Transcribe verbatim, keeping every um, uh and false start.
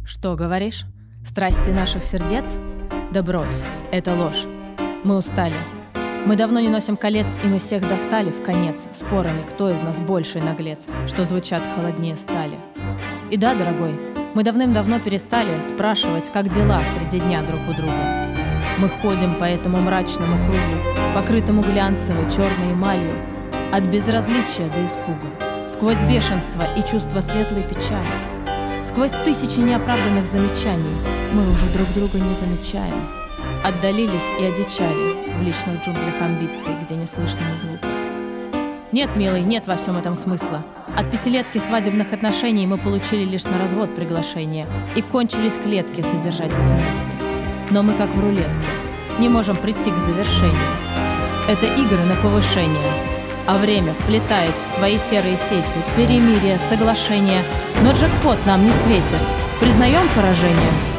Что говоришь? Страсти наших сердец? Да брось, это ложь. Мы устали. Мы давно не носим колец, и мы всех достали в конец спорами, кто из нас больший наглец, что звучат холоднее стали. И да, дорогой, мы давным-давно перестали спрашивать, как дела среди дня друг у друга. Мы ходим по этому мрачному кругу, покрытому глянцевой черной эмалью, от безразличия до испуга, сквозь бешенство и чувство светлой печали. Сквозь тысячи неоправданных замечаний мы уже друг друга не замечаем. Отдалились и одичали в личных джунглях амбиций, где не слышно ни звука. Нет, милый, нет во всем этом смысла. От пятилетки свадебных отношений мы получили лишь на развод приглашение, и кончились клетки содержать эти мысли. Но мы как в рулетке, не можем прийти к завершению. Это игры на повышение, а время вплетает в свои серые сети перемирие, соглашение. Но джекпот нам не светит. Признаем поражение?